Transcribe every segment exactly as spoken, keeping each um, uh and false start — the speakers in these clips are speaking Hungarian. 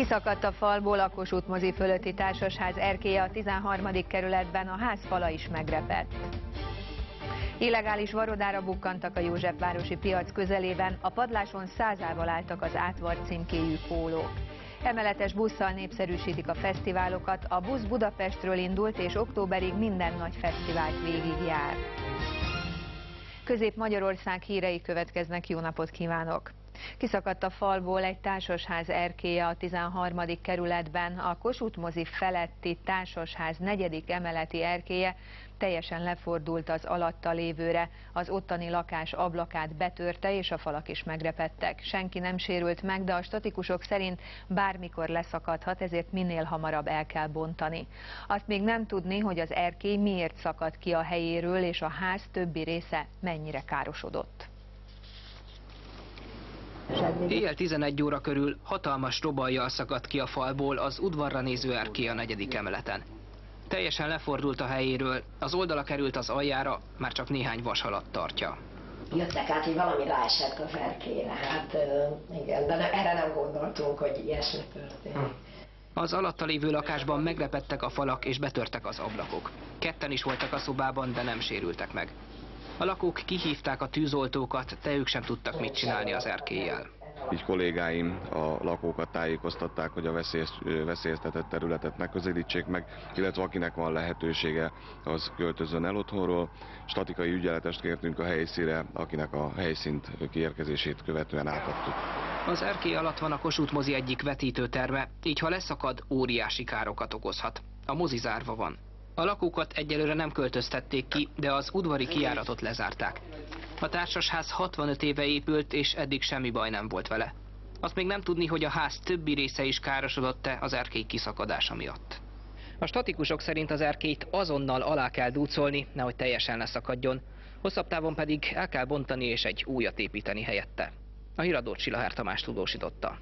Kiszakadt a falból a Kossuth mozi fölötti társasház erkélye a tizenharmadik kerületben, a ház fala is megrepett. Illegális varodára bukkantak a Józsefvárosi piac közelében, a padláson százával álltak az Átvar címkéjű pólók. Emeletes busszal népszerűsítik a fesztiválokat, a busz Budapestről indult és októberig minden nagy fesztivált végigjár. Közép-Magyarország hírei következnek, jó napot kívánok! Kiszakadt a falból egy társasház erkélye a tizenharmadik kerületben, a Kossuth mozi feletti társasház negyedik emeleti erkélye teljesen lefordult az alatta lévőre, az ottani lakás ablakát betörte és a falak is megrepedtek. Senki nem sérült meg, de a statikusok szerint bármikor leszakadhat, ezért minél hamarabb el kell bontani. Azt még nem tudni, hogy az erkély miért szakadt ki a helyéről és a ház többi része mennyire károsodott. Éjjel tizenegy óra körül hatalmas robajjal szakadt ki a falból az udvarra néző erkély a negyedik emeleten. Teljesen lefordult a helyéről, az oldala került az aljára, már csak néhány vas alatt tartja. Jöttek át, hogy valami ráesett az erkélyre, hát igen, de erre nem gondoltunk, hogy ilyesmi történik. Az alatta lévő lakásban megrepedtek a falak és betörtek az ablakok. Ketten is voltak a szobában, de nem sérültek meg. A lakók kihívták a tűzoltókat, de ők sem tudtak mit csinálni az erkéllyel. Így kollégáim a lakókat tájékoztatták, hogy a veszélyeztetett területet ne közelítsék meg, illetve akinek van lehetősége, az költözön el otthonról. Statikai ügyeletest kértünk a helyszínre, akinek a helyszínt kiérkezését követően átadtuk. Az erkély alatt van a Kossuth mozi egyik vetítőterme, így ha leszakad, óriási károkat okozhat. A mozi zárva van. A lakókat egyelőre nem költöztették ki, de az udvari kijáratot lezárták. A társasház hatvanöt éve épült, és eddig semmi baj nem volt vele. Azt még nem tudni, hogy a ház többi része is károsodott-e az erkély kiszakadása miatt. A statikusok szerint az erkélyt azonnal alá kell dúcolni, nehogy teljesen leszakadjon. Hosszabb távon pedig el kell bontani és egy újat építeni helyette. A híradót Silahár Tamás tudósította.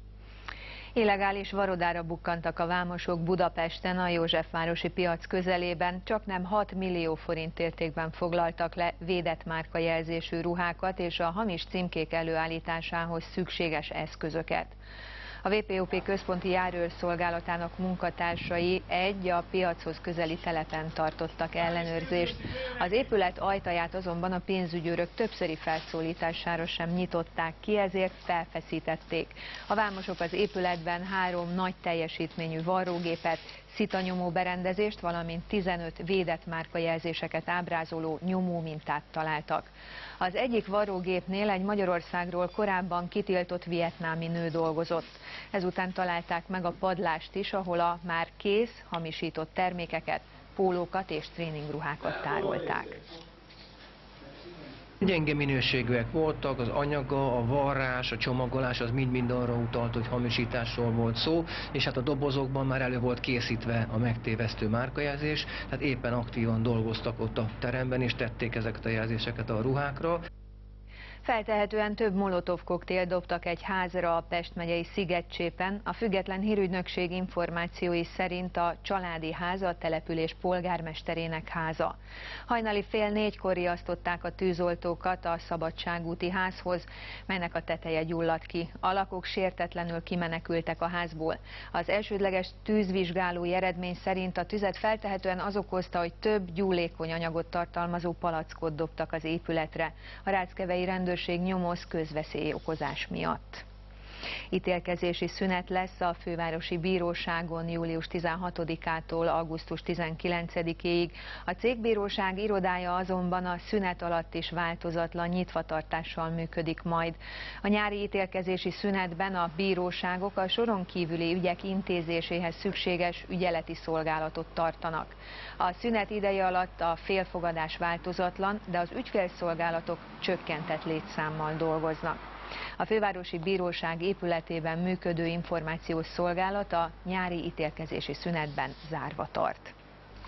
Illegális varodára bukkantak a vámosok Budapesten, a Józsefvárosi piac közelében, csaknem hat millió forint értékben foglaltak le védett márkajelzésű ruhákat és a hamis címkék előállításához szükséges eszközöket. A vé pé o pé központi járőrszolgálatának munkatársai egy a piachoz közeli telepen tartottak ellenőrzést. Az épület ajtaját azonban a pénzügyőrök többszöri felszólítására sem nyitották ki, ezért felfeszítették. A vámosok az épületben három nagy teljesítményű varrógépet, szitanyomó berendezést, valamint tizenöt védett márkajelzéseket ábrázoló nyomómintát találtak. Az egyik varrógépnél egy Magyarországról korábban kitiltott vietnámi nő dolgozott. Ezután találták meg a padlást is, ahol a már kész, hamisított termékeket, pólókat és tréningruhákat tárolták. Gyenge minőségűek voltak, az anyaga, a varrás, a csomagolás az mind-mind arra utalt, hogy hamisításról volt szó, és hát a dobozokban már elő volt készítve a megtévesztő márkajelzés, tehát éppen aktívan dolgoztak ott a teremben, és tették ezeket a jelzéseket a ruhákra. Feltehetően több molotov koktél dobtak egy házra a Pest megyei Szigetcsépen. A független hírügynökség információi szerint a családi háza a település polgármesterének háza. Hajnali fél négykor riasztották a tűzoltókat a Szabadságúti házhoz, melynek a teteje gyulladt ki. A lakók sértetlenül kimenekültek a házból. Az elsődleges tűzvizsgálói eredmény szerint a tüzet feltehetően az okozta, hogy több gyúlékony anyagot tartalmazó palackot dobtak az épületre. A ráckevei rendőrség nyomoz közveszély okozás miatt. Ítélkezési szünet lesz a fővárosi bíróságon július tizenhatodikától augusztus tizenkilencedikéig. A cégbíróság irodája azonban a szünet alatt is változatlan nyitvatartással működik majd. A nyári ítélkezési szünetben a bíróságok a soron kívüli ügyek intézéséhez szükséges ügyeleti szolgálatot tartanak. A szünet ideje alatt a félfogadás változatlan, de az ügyfélszolgálatok csökkentett létszámmal dolgoznak. A fővárosi bíróság épületében működő információs szolgálat a nyári ítélkezési szünetben zárva tart.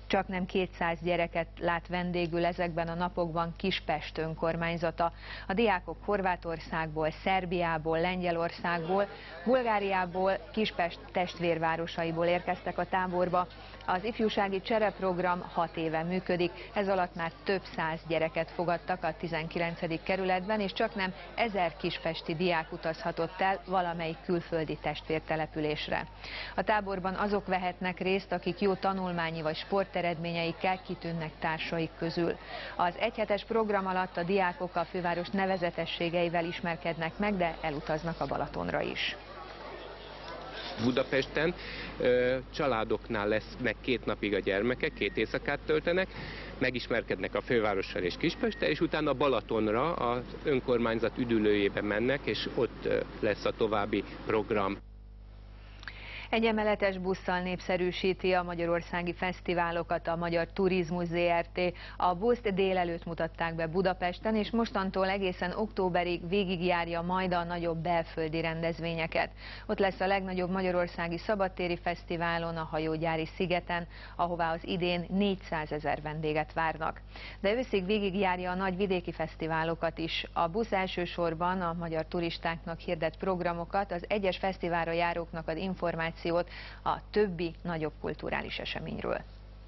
Csaknem kétszáz gyereket lát vendégül ezekben a napokban Kispest önkormányzata. A diákok Horvátországból, Szerbiából, Lengyelországból, Bulgáriából, Kispest testvérvárosaiból érkeztek a táborba. Az ifjúsági csereprogram hat éve működik, ez alatt már több száz gyereket fogadtak a tizenkilencedik kerületben, és csaknem ezer kispesti diák utazhatott el valamelyik külföldi testvértelepülésre. A táborban azok vehetnek részt, akik jó tanulmányi vagy sporteredményeikkel kitűnnek társaik közül. Az egyhetes program alatt a diákok a főváros nevezetességeivel ismerkednek meg, de elutaznak a Balatonra is. Budapesten ö, családoknál lesznek két napig a gyermekek, két éjszakát töltenek, megismerkednek a fővárossal és Kispesttel, és utána Balatonra az önkormányzat üdülőjébe mennek, és ott ö, lesz a további program. Egy emeletes busszal népszerűsíti a magyarországi fesztiválokat a Magyar Turizmus zé er té. A buszt délelőtt mutatták be Budapesten, és mostantól egészen októberig végigjárja majd a nagyobb belföldi rendezvényeket. Ott lesz a legnagyobb magyarországi szabadtéri fesztiválon, a Hajógyári szigeten, ahová az idén négyszázezer vendéget várnak. De őszig végigjárja a nagy vidéki fesztiválokat is. A busz elsősorban a magyar turistáknak hirdet programokat, az egyes fesztiválra járóknak ad információt a többi nagyobb kulturális eseményről.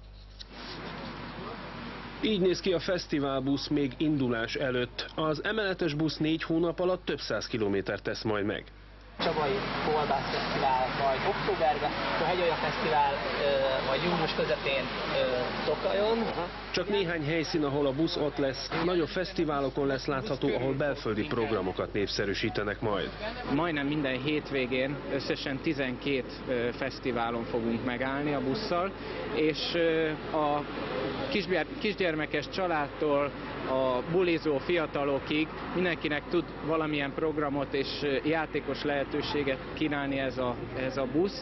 Így néz ki a fesztiválbusz még indulás előtt. Az emeletes busz négy hónap alatt több száz kilométert tesz majd meg. Csabai Kolbász Fesztivál majd októberben, a Hegyalja Fesztivál majd június közepén Tokajon. Csak néhány helyszín, ahol a busz ott lesz, nagyobb fesztiválokon lesz látható, ahol belföldi programokat népszerűsítenek majd. Majdnem minden hétvégén összesen tizenkét fesztiválon fogunk megállni a busszal, és a kisgyermekes családtól a bulizó fiatalokig mindenkinek tud valamilyen programot és játékos lehetőséget kínálni ez a, ez a busz.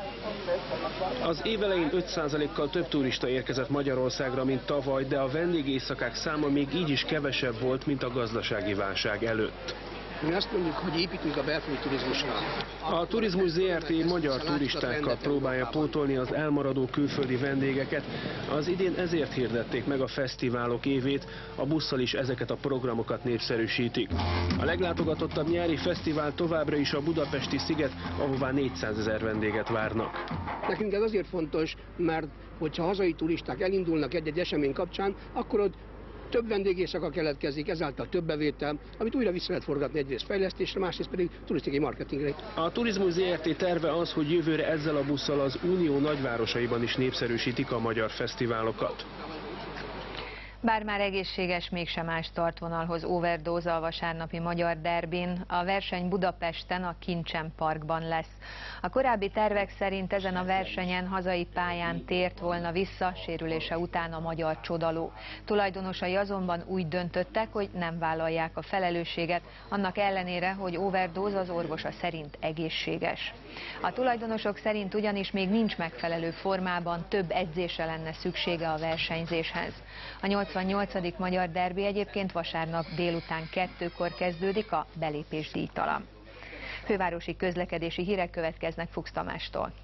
Az év elején öt százalékkal több turista érkezett Magyarországra, mint tavaly, de a vendégészakák száma még így is kevesebb volt, mint a gazdasági válság előtt. Mi azt mondjuk, hogy építünk a belföldi turizmusra. A Turizmus zé er té magyar turistákkal próbálja pótolni az elmaradó külföldi vendégeket. Az idén ezért hirdették meg a fesztiválok évét, a busszal is ezeket a programokat népszerűsítik. A leglátogatottabb nyári fesztivál továbbra is a budapesti sziget, ahová négyszázezer vendéget várnak. Nekünk ez azért fontos, mert hogyha hazai turisták elindulnak egy-egy esemény kapcsán, akkor ott több vendégészaka keletkezik, ezáltal több bevétel, amit újra vissza lehet forgatni egyrészt fejlesztésre, másrészt pedig turisztikai marketingre. A Turizmus zé er té terve az, hogy jövőre ezzel a busszal az Unió nagyvárosaiban is népszerűsítik a magyar fesztiválokat. Bár már egészséges, mégsem más startvonalhoz overdose a vasárnapi magyar derbin. A verseny Budapesten, a Kincsen Parkban lesz. A korábbi tervek szerint ezen a versenyen hazai pályán tért volna vissza sérülése után a magyar csodaló. Tulajdonosai azonban úgy döntöttek, hogy nem vállalják a felelősséget, annak ellenére, hogy overdose az orvosa szerint egészséges. A tulajdonosok szerint ugyanis még nincs megfelelő formában, több edzésre lenne szüksége a versenyzéshez. A nyolcvannyolcadik magyar derbi egyébként vasárnap délután kettőkor kezdődik, a belépés díjtalan. Fővárosi közlekedési hírek következnek Fuchs Tamástól.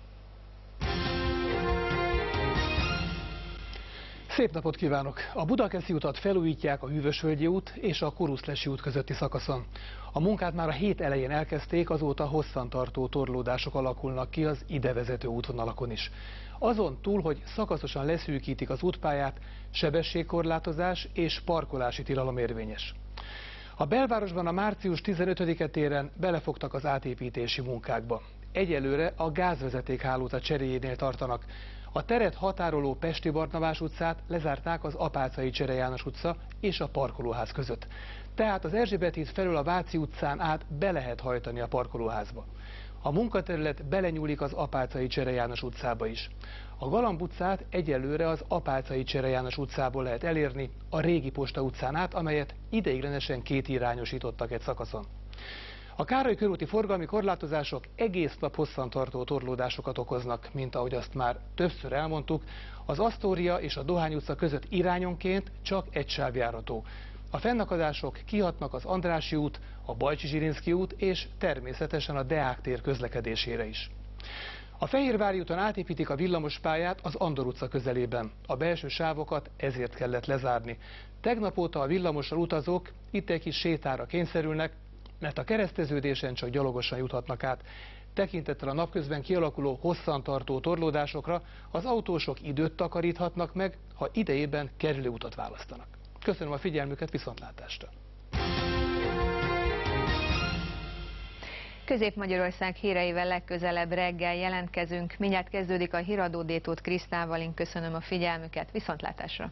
Szép napot kívánok! A Budakeszi utat felújítják a Hűvösvölgyi út és a Kuruszlesi út közötti szakaszon. A munkát már a hét elején elkezdték, azóta hosszantartó torlódások alakulnak ki az idevezető útvonalakon is. Azon túl, hogy szakaszosan leszűkítik az útpályát, sebességkorlátozás és parkolási tilalom érvényes. A belvárosban a március tizenötödike téren belefogtak az átépítési munkákba. Egyelőre a gázvezetékhálózat cseréjénél tartanak. A teret határoló Pesti Barnabás utcát lezárták az Apáczai Csere János utca és a parkolóház között. Tehát az Erzsébet híd felől a Váci utcán át be lehet hajtani a parkolóházba. A munkaterület belenyúlik az Apáczai Csere János utcába is. A Galamb utcát egyelőre az Apáczai Csere János utcából lehet elérni, a Régi Posta utcán át, amelyet ideiglenesen kétirányosítottak egy szakaszon. A Károly körúti forgalmi korlátozások egész nap hosszantartó torlódásokat okoznak, mint ahogy azt már többször elmondtuk. Az Asztória és a Dohány utca között irányonként csak egy sáv járható. A fennakadások kihatnak az Andrássy út, a Bajcsi Zsirinszky út és természetesen a Deák tér közlekedésére is. A Fehérvári úton átépítik a villamospályát az Andor utca közelében. A belső sávokat ezért kellett lezárni. Tegnap óta a villamossal utazók itt egy kis sétára kényszerülnek, mert a kereszteződésen csak gyalogosan juthatnak át. Tekintettel a napközben kialakuló hosszantartó torlódásokra az autósok időt takaríthatnak meg, ha idejében kerülőutat választanak. Köszönöm a figyelmüket, viszontlátásra! Közép-Magyarország híreivel legközelebb reggel jelentkezünk. Mindjárt kezdődik a híradó, Détót Krisztával. Én köszönöm a figyelmüket, viszontlátásra!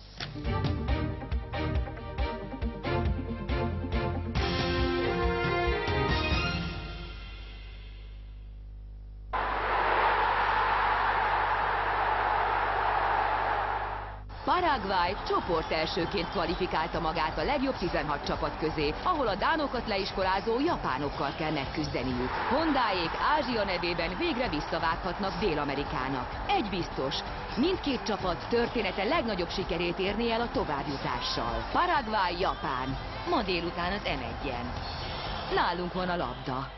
Paraguay csoportelsőként kvalifikálta magát a legjobb tizenhat csapat közé, ahol a dánokat leiskolázó japánokkal kell megküzdeniük. Hondáék Ázsia nevében végre visszavághatnak Dél-Amerikának. Egy biztos, mindkét csapat története legnagyobb sikerét érné el a továbbjutással. Paraguay-Japán, ma délután az em egyen. Nálunk van a labda.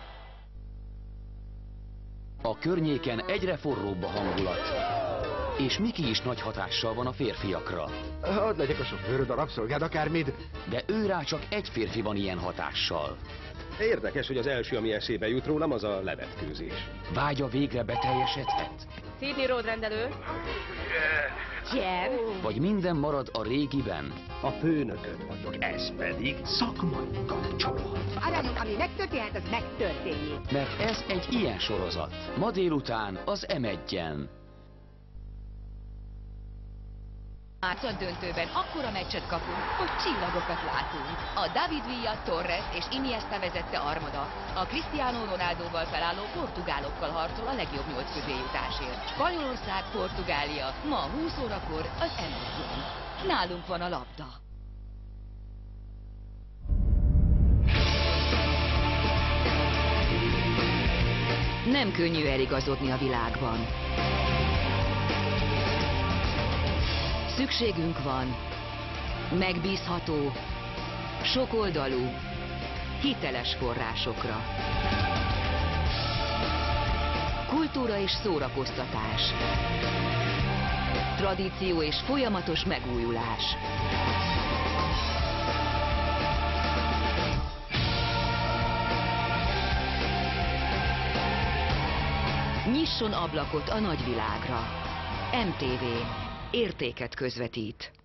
A környéken egyre forróbb a hangulat. És Miki is nagy hatással van a férfiakra. Hadd legyek a sofőröd, a rabszolgád, akármid. De őrá csak egy férfi van ilyen hatással. Érdekes, hogy az első, ami eszébe jut rólam, az a levetkőzés. Vágya végre beteljesedhet? Sydney Road rendelő. Jem. Vagy minden marad a régiben? A főnököd vagyok, ez pedig szakmai kapcsolat. Aranyom, ami megtörténhet, az megtörténjék. Mert ez egy ilyen sorozat. Ma délután az em egyen. A döntőben akkora meccset kapunk, hogy csillagokat látunk. A David Villa, Torres és Iniesta vezette armada. A Cristiano Ronaldoval felálló portugálokkal harcol a legjobb nyolc közé jutásért. Spanyolország, Portugália, ma húsz órakor az em egyen. Nálunk van a labda. Nem könnyű eligazodni a világban. Szükségünk van megbízható, sokoldalú, hiteles forrásokra. Kultúra és szórakoztatás. Tradíció és folyamatos megújulás. Nyisson ablakot a nagyvilágra. em té vé értéket közvetít.